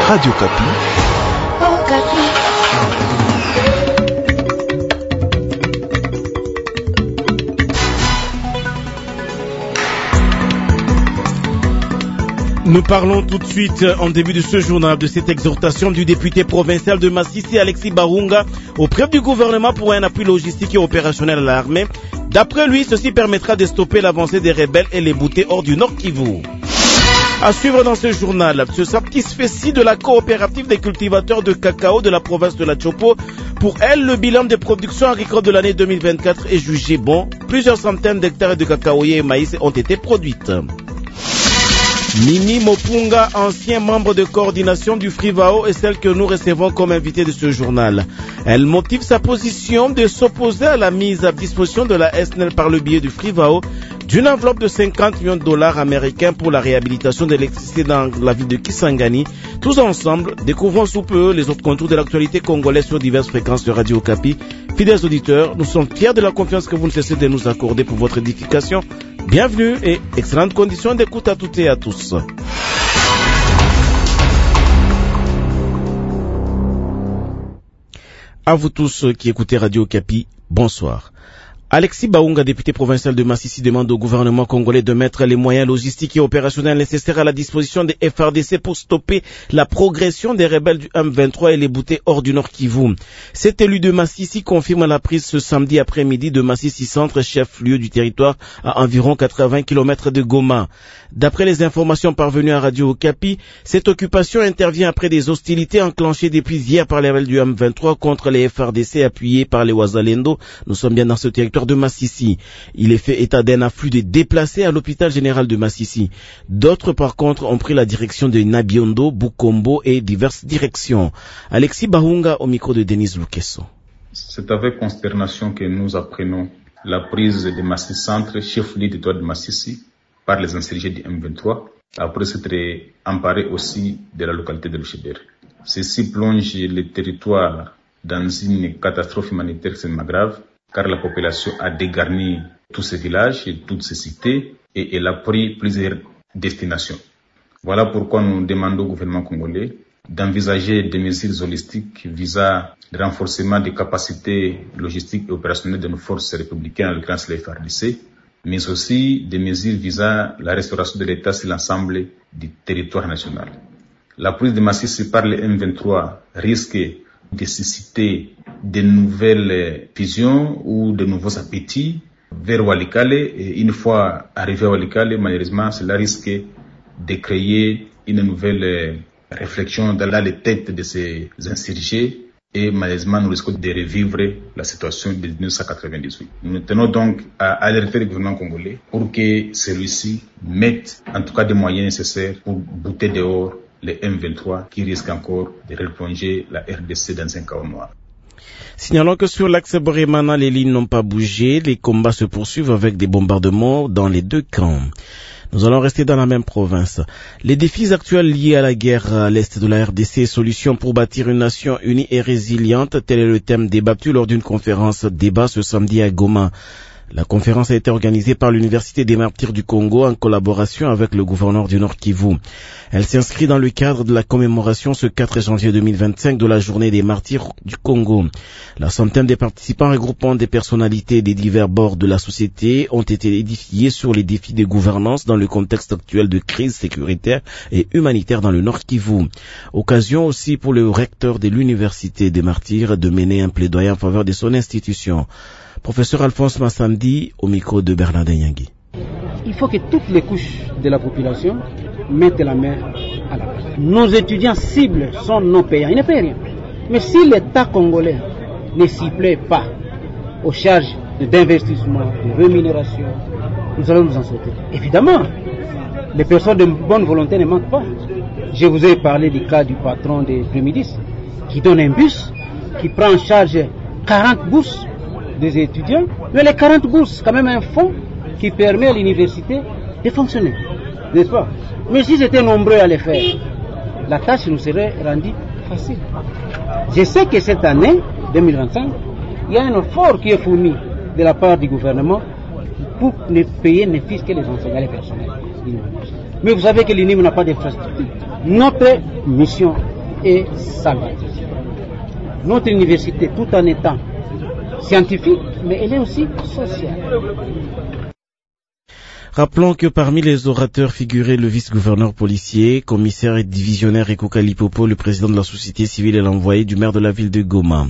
Radio Kapi. Oh, Kapi. Nous parlons tout de suite en début de ce journal de cette exhortation du député provincial de Masisi, Alexis Bahunga, auprès du gouvernement pour un appui logistique et opérationnel à l'armée. D'après lui, ceci permettra de stopper l'avancée des rebelles et les bouter hors du Nord Kivu. À suivre dans ce journal, se satisfait de la coopérative des cultivateurs de cacao de la province de la Chopo. Pour elle, le bilan de production agricole de l'année 2024 est jugé bon. Plusieurs centaines d'hectares de cacaoyers et maïs ont été produites. Mimi Mopunga, ancien membre de coordination du Frivao, est celle que nous recevons comme invitée de ce journal. Elle motive sa position de s'opposer à la mise à disposition de la SNEL par le biais du Frivao d'une enveloppe de 50 millions de dollars américains pour la réhabilitation de l'électricité dans la ville de Kisangani. Tous ensemble, découvrons sous peu les autres contours de l'actualité congolaise sur diverses fréquences de Radio Kapi. Fidèles auditeurs, nous sommes fiers de la confiance que vous ne cessez de nous accorder pour votre édification. Bienvenue et excellentes conditions d'écoute à toutes et à tous. À vous tous qui écoutez Radio Kapi, bonsoir. Alexis Bahunga, député provincial de Masisi, demande au gouvernement congolais de mettre les moyens logistiques et opérationnels nécessaires à la disposition des FRDC pour stopper la progression des rebelles du M23 et les bouter hors du Nord Kivu. Cet élu de Masisi confirme la prise ce samedi après-midi de Masisi Centre, chef-lieu du territoire à environ 80 km de Goma. D'après les informations parvenues à Radio Okapi, cette occupation intervient après des hostilités enclenchées depuis hier par les rebelles du M23 contre les FRDC appuyés par les Wazalendo. Nous sommes bien dans ce territoire de Masisi. Il est fait état d'un afflux de déplacés à l'hôpital général de Masisi. D'autres, par contre, ont pris la direction de Nabiondo, Bukombo et diverses directions. Alexis Bahunga au micro de Denise Lukeso. C'est avec consternation que nous apprenons la prise de Masisi Centre, chef-lieu du territoire de Masisi, par les insurgés du M23, après s'être emparés aussi de la localité de Luchébert. Ceci plonge le territoire dans une catastrophe humanitaire extrêmement grave, car la population a dégarni tous ces villages et toutes ces cités et elle a pris plusieurs destinations. Voilà pourquoi nous demandons au gouvernement congolais d'envisager des mesures holistiques visant le renforcement des capacités logistiques et opérationnelles de nos forces républicaines, en l'occurrence les FARDC, mais aussi des mesures visant la restauration de l'État sur l'ensemble du territoire national. La prise de Masisi par le M23 risque de susciter de nouvelles visions ou de nouveaux appétits vers Walikale. Et une fois arrivé à Walikale, malheureusement, cela risque de créer une nouvelle réflexion dans les têtes de ces insurgés. Et malheureusement, nous risquons de revivre la situation de 1998. Nous tenons donc à alerter le gouvernement congolais pour que celui-ci mette en tout cas des moyens nécessaires pour bouter dehors les M23 qui risquent encore de replonger la RDC dans un chaos noir. Signalons que sur l'axe Boremana, les lignes n'ont pas bougé. Les combats se poursuivent avec des bombardements dans les deux camps. Nous allons rester dans la même province. Les défis actuels liés à la guerre à l'est de la RDC, solutions pour bâtir une nation unie et résiliente, tel est le thème débattu lors d'une conférence débat ce samedi à Goma. La conférence a été organisée par l'Université des Martyrs du Congo en collaboration avec le gouverneur du Nord Kivu. Elle s'inscrit dans le cadre de la commémoration ce 4 janvier 2025 de la journée des Martyrs du Congo. La centaine des participants regroupant des personnalités des divers bords de la société ont été édifiés sur les défis de gouvernance dans le contexte actuel de crise sécuritaire et humanitaire dans le Nord Kivu. Occasion aussi pour le recteur de l'Université des Martyrs de mener un plaidoyer en faveur de son institution. Professeur Alphonse Massandi, au micro de Bernard Nyangui. Il faut que toutes les couches de la population mettent la main à la pâte. Nos étudiants cibles sont non payants, ils ne payent rien. Mais si l'État congolais ne s'y plaît pas aux charges d'investissement, de rémunération, nous allons nous en sortir. Évidemment, les personnes de bonne volonté ne manquent pas. Je vous ai parlé du cas du patron de Prémidis, qui donne un bus, qui prend en charge 40 bourses des étudiants, mais les 40 bourses, quand même un fonds qui permet à l'université de fonctionner, n'est-ce pas? Mais si c'était nombreux à le faire, la tâche nous serait rendue facile. Je sais que cette année, 2025, il y a un effort qui est fourni de la part du gouvernement pour ne payer ne fût-ce que les enseignants, les personnels. Mais vous savez que l'UNIM n'a pas d'infrastructure. Notre mission et salvatrice. Notre université, tout en étant scientifique, mais elle est aussi sociale. Rappelons que parmi les orateurs figurait le vice-gouverneur policier, commissaire et divisionnaire Eko Kalipopo, le président de la société civile et l'envoyé du maire de la ville de Goma.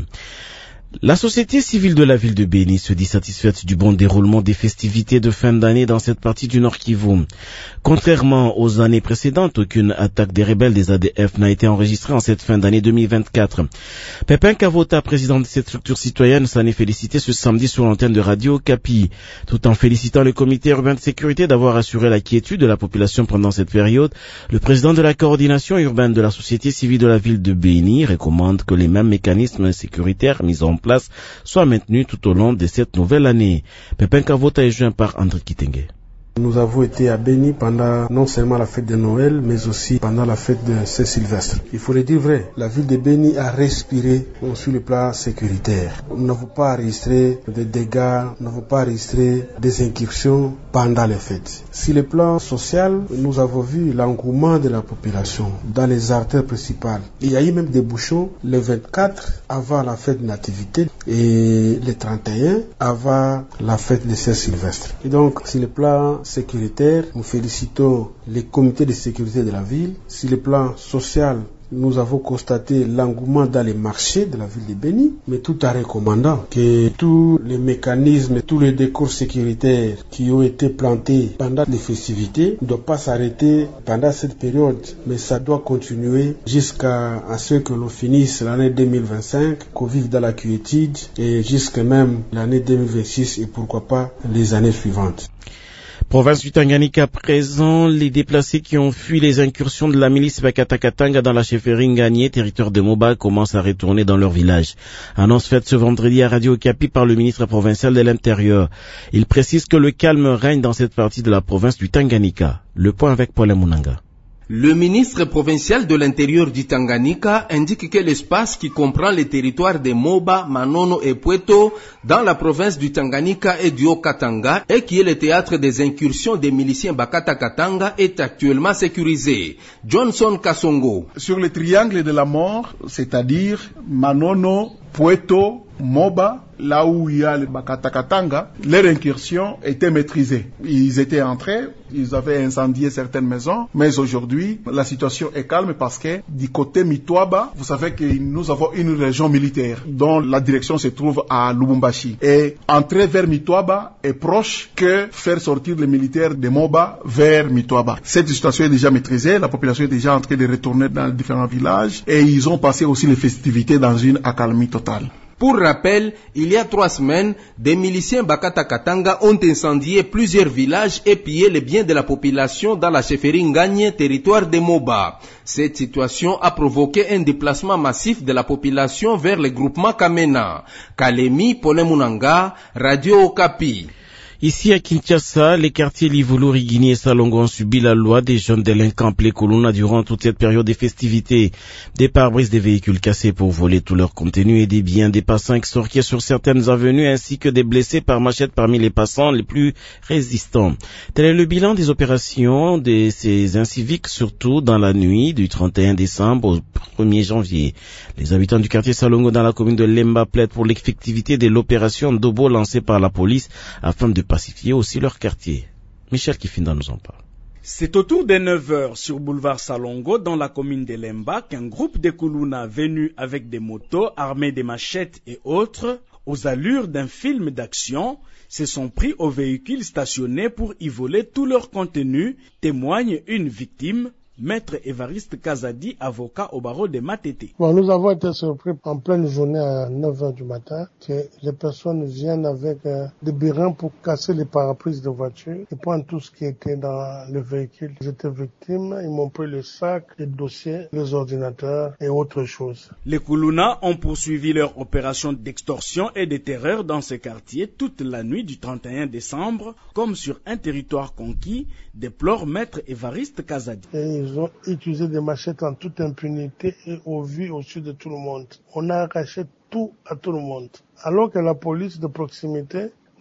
La société civile de la ville de Béni se dit satisfaite du bon déroulement des festivités de fin d'année dans cette partie du Nord Kivu. Contrairement aux années précédentes, aucune attaque des rebelles des ADF n'a été enregistrée en cette fin d'année 2024. Pépin Kavota, président de cette structure citoyenne, s'en est félicité ce samedi sur l'antenne de Radio Okapi, tout en félicitant le comité urbain de sécurité d'avoir assuré la quiétude de la population pendant cette période. Le président de la coordination urbaine de la société civile de la ville de Béni recommande que les mêmes mécanismes sécuritaires mis en place soit maintenu tout au long de cette nouvelle année. Pépin Kavota est joint par André Kitenge. Nous avons été à Béni pendant non seulement la fête de Noël, mais aussi pendant la fête de Saint-Sylvestre. Il faut le dire vrai, la ville de Béni a respiré sur le plan sécuritaire. Nous n'avons pas enregistré des dégâts, nous n'avons pas enregistré des incursions pendant les fêtes. Sur le plan social, nous avons vu l'engouement de la population dans les artères principales. Il y a eu même des bouchons le 24 avant la fête de Nativité et le 31 avant la fête de Saint-Sylvestre. Et donc, sur le plan sécuritaire, nous félicitons les comités de sécurité de la ville. Sur le plan social, nous avons constaté l'engouement dans les marchés de la ville de Béni, mais tout en recommandant que tous les mécanismes, tous les décors sécuritaires qui ont été plantés pendant les festivités ne doivent pas s'arrêter pendant cette période, mais ça doit continuer jusqu'à ce que l'on finisse l'année 2025, qu'on vive dans la quiétude, et jusqu'à même l'année 2026 et pourquoi pas les années suivantes. Province du Tanganyika présent, les déplacés qui ont fui les incursions de la milice Bakatakatanga dans la chefferie Nganye, territoire de Moba, commencent à retourner dans leur village. Annonce faite ce vendredi à Radio Okapi par le ministre provincial de l'Intérieur. Il précise que le calme règne dans cette partie de la province du Tanganyika. Le point avec Paul Munanga. Le ministre provincial de l'Intérieur du Tanganyika indique que l'espace qui comprend les territoires de Moba, Manono et Pweto dans la province du Tanganyika et du Haut-Katanga et qui est le théâtre des incursions des miliciens Bakatakatanga est actuellement sécurisé. Johnson Kasongo. Sur le triangle de la mort, c'est-à-dire Manono, Pweto, Moba, là où il y a le Bakatakatanga, leur incursion était maîtrisée. Ils étaient entrés, ils avaient incendié certaines maisons, mais aujourd'hui, la situation est calme parce que du côté Mitwaba, vous savez que nous avons une région militaire dont la direction se trouve à Lubumbashi. Et entrer vers Mitwaba est proche que faire sortir les militaires de Moba vers Mitwaba. Cette situation est déjà maîtrisée, la population est déjà en train de retourner dans les différents villages et ils ont passé aussi les festivités dans une accalmie totale. Pour rappel, il y a 3 semaines, des miliciens Bakatakatanga ont incendié plusieurs villages et pillé les biens de la population dans la chefferie Nganye, territoire de Moba. Cette situation a provoqué un déplacement massif de la population vers le groupement Kamena. Kalemi, Pole Munanga, Radio Okapi. Ici à Kinshasa, les quartiers Livulu, Rigini et Salongo ont subi la loi des jeunes délinquants appelés Kuluna durant toute cette période des festivités. Des pare-brises des véhicules cassés pour voler tout leur contenu et des biens des passants extorqués sur certaines avenues ainsi que des blessés par machette parmi les passants les plus résistants. Tel est le bilan des opérations de ces inciviques, surtout dans la nuit du 31 décembre au 1er janvier. Les habitants du quartier Salongo dans la commune de Lemba plaident pour l'effectivité de l'opération Dobo lancée par la police afin de pacifier aussi leur quartier. Michel Kifinda nous en parle. C'est autour de 9h sur boulevard Salongo dans la commune de Lemba qu'un groupe de Kuluna venus avec des motos armés de machettes et autres aux allures d'un film d'action se sont pris aux véhicules stationnés pour y voler tout leur contenu, témoigne une victime. Maître Évariste Kazadi, avocat au barreau de Matete. Nous avons été surpris en pleine journée à 9h du matin que les personnes viennent avec des birins pour casser les parabrises de voiture et prendre tout ce qui était dans le véhicule. J'étais victime, ils m'ont pris le sac, les dossiers, les ordinateurs et autres choses. Les Kuluna ont poursuivi leur opération d'extorsion et de terreur dans ce quartier toute la nuit du 31 décembre, comme sur un territoire conquis, déplore Maître Évariste Kazadi. Ils ont utilisé des machettes en toute impunité et au vu au-dessus de tout le monde. On a arraché tout à tout le monde. Alors que la police de proximité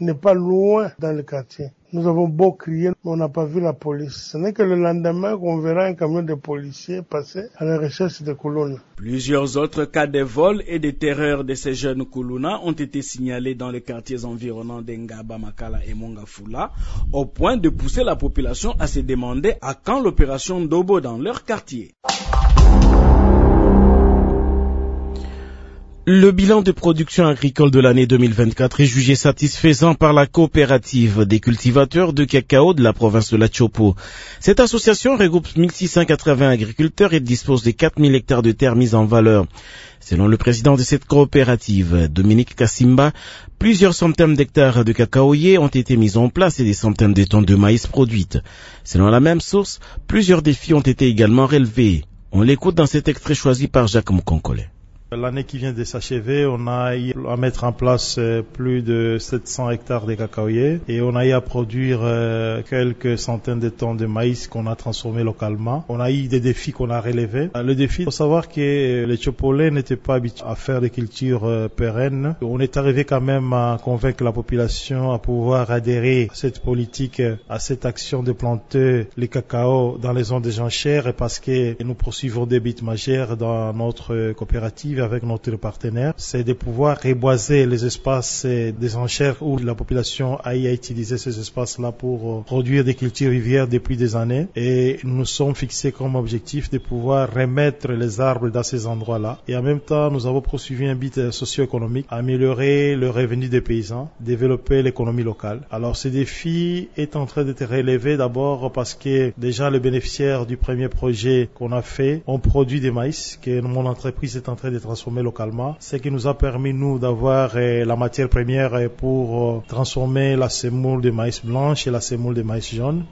n'est pas loin dans le quartier. Nous avons beau crier, mais on n'a pas vu la police. Ce n'est que le lendemain qu'on verra un camion de policiers passer à la recherche de Koulouna. Plusieurs autres cas de vol et de terreur de ces jeunes Koulouna ont été signalés dans les quartiers environnants d'Engaba, Makala et Mongafula, au point de pousser la population à se demander à quand l'opération Dobo dans leur quartier. Le bilan de production agricole de l'année 2024 est jugé satisfaisant par la coopérative des cultivateurs de cacao de la province de l'Atchopo. Cette association regroupe 1680 agriculteurs et dispose de 4000 hectares de terres mises en valeur. Selon le président de cette coopérative, Dominique Kassimba, plusieurs centaines d'hectares de cacaoyers ont été mis en place et des centaines de tonnes de maïs produites. Selon la même source, plusieurs défis ont été également relevés. On l'écoute dans cet extrait choisi par Jacques Moukonkole. L'année qui vient de s'achever, on a eu à mettre en place plus de 700 hectares de cacaoyers et on a eu à produire quelques centaines de tonnes de maïs qu'on a transformé localement. On a eu des défis qu'on a relevés. Le défi, il faut savoir que les Tchopolais n'étaient pas habitués à faire des cultures pérennes. On est arrivé quand même à convaincre la population à pouvoir adhérer à cette politique, à cette action de planter les cacao dans les zones des enchères parce que nous poursuivons des buts majeurs dans notre coopérative avec notre partenaire, c'est de pouvoir reboiser les espaces des enchères où la population a utilisé ces espaces-là pour produire des cultures rivières depuis des années. Et nous nous sommes fixés comme objectif de pouvoir remettre les arbres dans ces endroits-là. Et en même temps, nous avons poursuivi un but socio-économique, améliorer le revenu des paysans, développer l'économie locale. Alors, ce défi est en train d'être relevé d'abord parce que déjà les bénéficiaires du premier projet qu'on a fait ont produit des maïs que mon entreprise est en train de transformer localement, ce qui nous a permis, nous, d'avoir la matière première pour transformer la semoule de maïs blanche et la semoule de maïs jaune.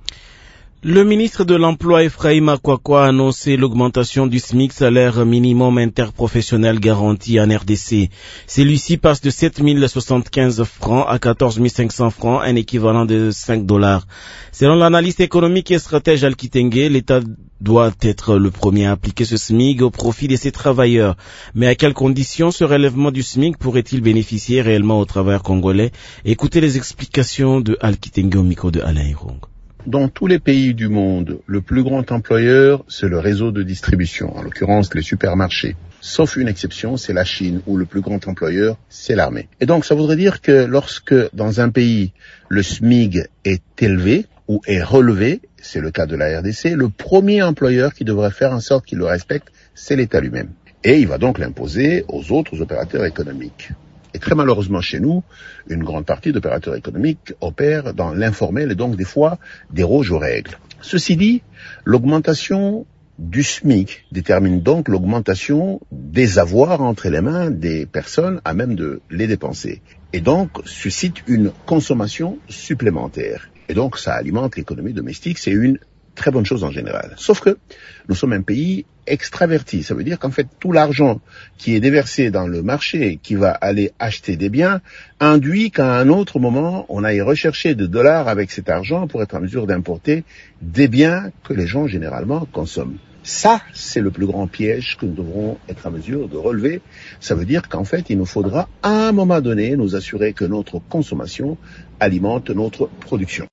Le ministre de l'Emploi, Ephraim Akwakwa, a annoncé l'augmentation du SMIC, salaire minimum interprofessionnel garanti en RDC. Celui-ci passe de 7 075 francs à 14 500 francs, un équivalent de $5. Selon l'analyste économique et stratège Alkitenge, l'État doit être le premier à appliquer ce SMIC au profit de ses travailleurs. Mais à quelles conditions ce relèvement du SMIC pourrait-il bénéficier réellement aux travailleurs congolais? Écoutez les explications de Alkitenge au micro de Alain Hirong. Dans tous les pays du monde, le plus grand employeur, c'est le réseau de distribution, en l'occurrence les supermarchés. Sauf une exception, c'est la Chine, où le plus grand employeur, c'est l'armée. Et donc, ça voudrait dire que lorsque, dans un pays, le SMIC est élevé ou est relevé, c'est le cas de la RDC, le premier employeur qui devrait faire en sorte qu'il le respecte, c'est l'État lui-même. Et il va donc l'imposer aux autres opérateurs économiques. Et très malheureusement chez nous, une grande partie d'opérateurs économiques opèrent dans l'informel et donc des fois dérogent aux règles. Ceci dit, l'augmentation du SMIC détermine donc l'augmentation des avoirs entre les mains des personnes à même de les dépenser. Et donc suscite une consommation supplémentaire. Et donc ça alimente l'économie domestique, c'est une très bonne chose en général. Sauf que nous sommes un pays extraverti. Ça veut dire qu'en fait, tout l'argent qui est déversé dans le marché, qui va aller acheter des biens, induit qu'à un autre moment, on aille rechercher des dollars avec cet argent pour être en mesure d'importer des biens que les gens généralement consomment. Ça, c'est le plus grand piège que nous devrons être en mesure de relever. Ça veut dire qu'en fait, il nous faudra à un moment donné nous assurer que notre consommation alimente notre production.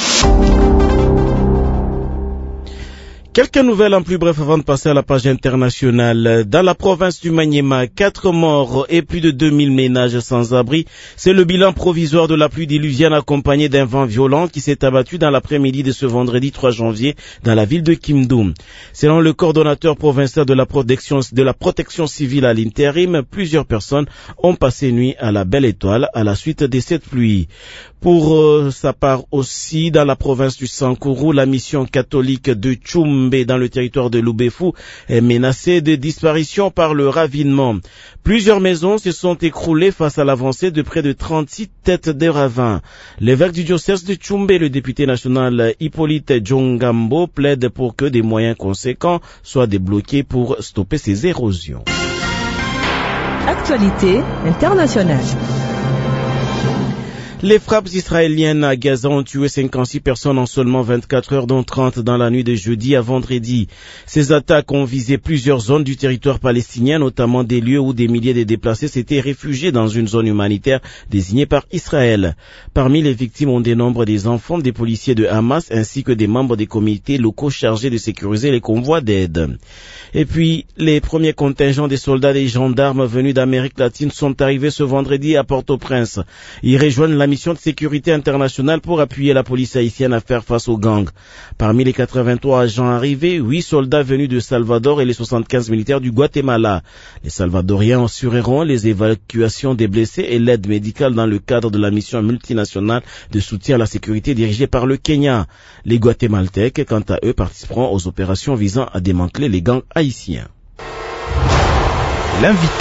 Quelques nouvelles en plus bref avant de passer à la page internationale. Dans la province du Maniema, 4 morts et plus de 2000 ménages sans abri. C'est le bilan provisoire de la pluie diluvienne accompagnée d'un vent violent qui s'est abattu dans l'après-midi de ce vendredi 3 janvier dans la ville de Kimdoum. Selon le coordonnateur provincial de la protection civile à l'intérim, plusieurs personnes ont passé nuit à la Belle Étoile à la suite de cette pluie. Pour sa part aussi, dans la province du Sankourou, la mission catholique de Tchoumbe dans le territoire de Loubefou est menacée de disparition par le ravinement. Plusieurs maisons se sont écroulées face à l'avancée de près de 36 têtes de ravins. L'évêque du diocèse de Tchoumbe, le député national Hippolyte Djongambo, plaide pour que des moyens conséquents soient débloqués pour stopper ces érosions. Actualité internationale. Les frappes israéliennes à Gaza ont tué 56 personnes en seulement 24 heures, dont 30 dans la nuit de jeudi à vendredi. Ces attaques ont visé plusieurs zones du territoire palestinien, notamment des lieux où des milliers de déplacés s'étaient réfugiés dans une zone humanitaire désignée par Israël. Parmi les victimes, on dénombre des enfants, des policiers de Hamas ainsi que des membres des comités locaux chargés de sécuriser les convois d'aide. Et puis, les premiers contingents des soldats et gendarmes venus d'Amérique latine sont arrivés ce vendredi à Port-au-Prince. Ils rejoignent la mission de sécurité internationale pour appuyer la police haïtienne à faire face aux gangs. Parmi les 83 agents arrivés, 8 soldats venus de Salvador et les 75 militaires du Guatemala. Les Salvadoriens assureront les évacuations des blessés et l'aide médicale dans le cadre de la mission multinationale de soutien à la sécurité dirigée par le Kenya. Les Guatémaltèques, quant à eux, participeront aux opérations visant à démanteler les gangs haïtiens. L'invité.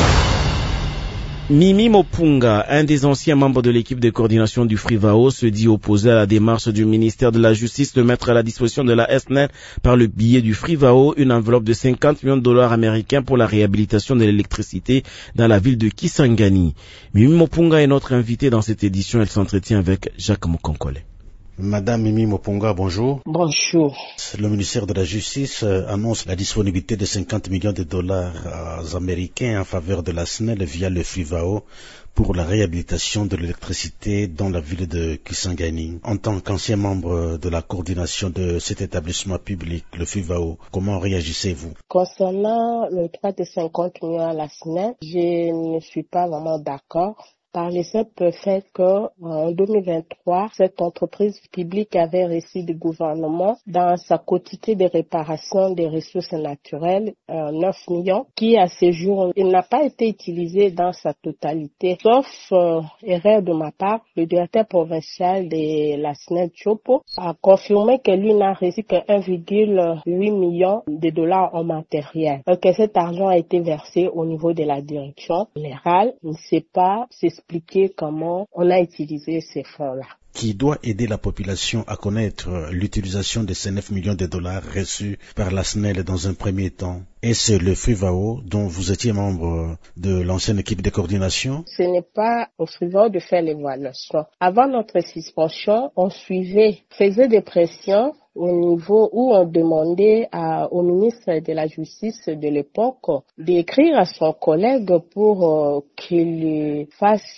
Mimi Mopunga, un des anciens membres de l'équipe de coordination du Frivao, se dit opposé à la démarche du ministère de la Justice de mettre à la disposition de la SNEL par le biais du Frivao une enveloppe de 50 millions de dollars américains pour la réhabilitation de l'électricité dans la ville de Kisangani. Mimi Mopunga est notre invitée dans cette édition. Elle s'entretient avec Jacques Mukonkole. Madame Mimi Mopunga, bonjour. Bonjour. Le ministère de la Justice annonce la disponibilité de 50 millions de dollars américains en faveur de la SNEL via le Frivao pour la réhabilitation de l'électricité dans la ville de Kisangani. En tant qu'ancien membre de la coordination de cet établissement public, le Frivao, comment réagissez-vous? Concernant le droit de 50 millions à la SNEL, je ne suis pas vraiment d'accord. Par le simple fait que en 2023, cette entreprise publique avait reçu du gouvernement dans sa quotité de réparation des ressources naturelles 9 millions qui à ce jour il n'a pas été utilisé dans sa totalité. Sauf erreur de ma part, le directeur provincial de la SNEL Chopo a confirmé que lui n'a reçu que 1,8 million de dollars en matériel. Donc cet argent a été versé au niveau de la direction générale. Il ne sait pas expliquer comment on a utilisé ces fonds-là. Qui doit aider la population à connaître l'utilisation de ces 9 millions de dollars reçus par la SNEL dans un premier temps? Est-ce le Frivao dont vous étiez membre de l'ancienne équipe de coordination? Ce n'est pas au Frivao de faire l'évaluation. Avant notre suspension, on faisait des pressions au niveau où on demandait au ministre de la Justice de l'époque d'écrire à son collègue pour qu'il fasse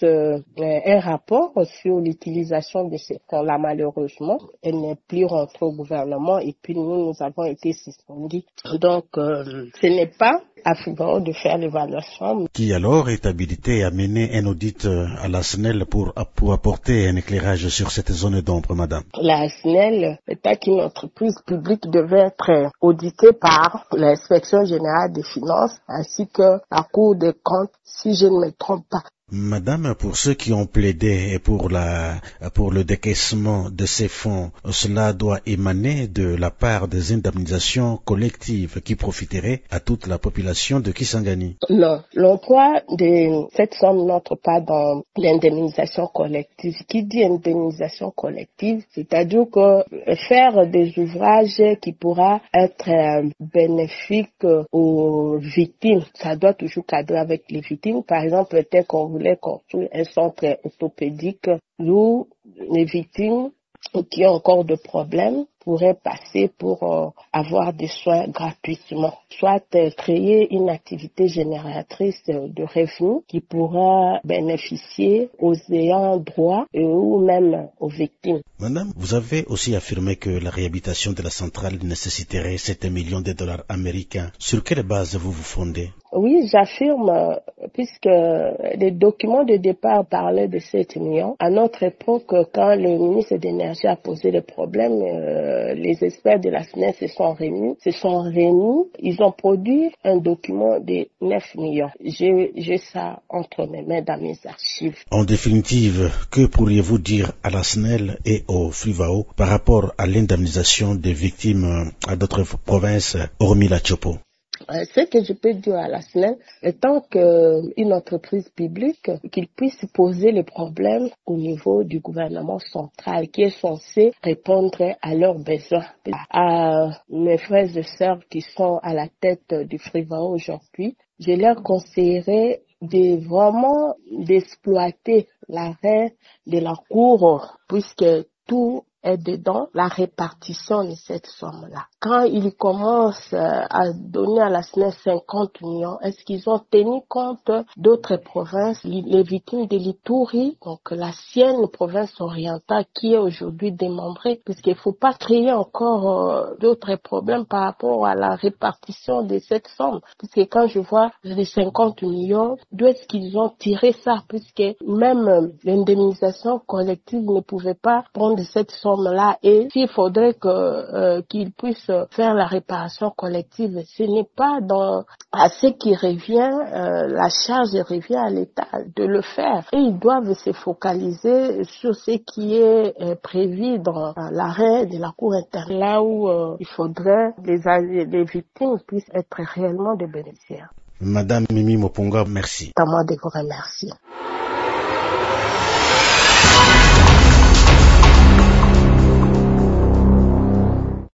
un rapport sur l'utilisation de ces fonds-là. Malheureusement, elle n'est plus rentrée au gouvernement et puis nous avons été suspendus. Donc, ce n'est pas à Frivao de faire l'évaluation. Qui alors est habilité à mener un audit à la SNEL pour apporter un éclairage sur cette zone d'ombre, madame? La SNEL, étant qu'une entreprise publique, devait être auditée par l'inspection générale des finances ainsi que la Cour des comptes, si je ne me trompe pas. Madame, pour ceux qui ont plaidé pour le décaissement de ces fonds, cela doit émaner de la part des indemnisations collectives qui profiteraient à toute la population de Kisangani. Non, l'emploi de cette somme n'entre pas dans l'indemnisation collective. Qui dit indemnisation collective, c'est-à-dire que faire des ouvrages qui pourra être bénéfiques aux victimes, ça doit toujours cadrer avec les victimes. Par exemple, peut-être qu'on voulait construire un centre orthopédique où les victimes qui ont encore de problèmes pourraient passer pour avoir des soins gratuitement, soit créer une activité génératrice de revenus qui pourra bénéficier aux ayants droit ou même aux victimes. Madame, vous avez aussi affirmé que la réhabilitation de la centrale nécessiterait 7 millions de dollars américains. Sur quelle base vous vous fondez? Oui, j'affirme, puisque les documents de départ parlaient de 7 millions. À notre époque, quand le ministre de l'Énergie a posé le problème, les experts de la SNEL se sont réunis, ils ont produit un document de 9 millions. J'ai ça entre mes mains dans mes archives. En définitive, que pourriez-vous dire à la SNEL et au Frivao par rapport à l'indemnisation des victimes à d'autres provinces, hormis la Chopo? Ce que je peux dire à la SNEL, étant qu'une entreprise publique, qu'il puisse poser les problèmes au niveau du gouvernement central qui est censé répondre à leurs besoins. À mes frères et sœurs qui sont à la tête du Frivao aujourd'hui, je leur conseillerais d'exploiter l'arrêt de la Cour, puisque tout est dedans la répartition de cette somme-là. Quand ils commencent à donner à la SNES 50 millions, est-ce qu'ils ont tenu compte d'autres provinces, les victimes de l'Ituri, donc la sienne province orientale qui est aujourd'hui démembrée, puisqu'il ne faut pas créer encore d'autres problèmes par rapport à la répartition de cette somme, puisque quand je vois les 50 millions, d'où est-ce qu'ils ont tiré ça, puisque même l'indemnisation collective ne pouvait pas prendre cette somme-là, et s'il faudrait qu'ils puissent faire la réparation collective, ce n'est pas à ce qui revient, la charge revient à l'État de le faire, et ils doivent se focaliser sur ce qui est prévu dans l'arrêt de la Cour interne, là où il faudrait les victimes puissent être réellement des bénéficiaires. Madame Mimi Moponga, merci. C'est à moi de vous remercier.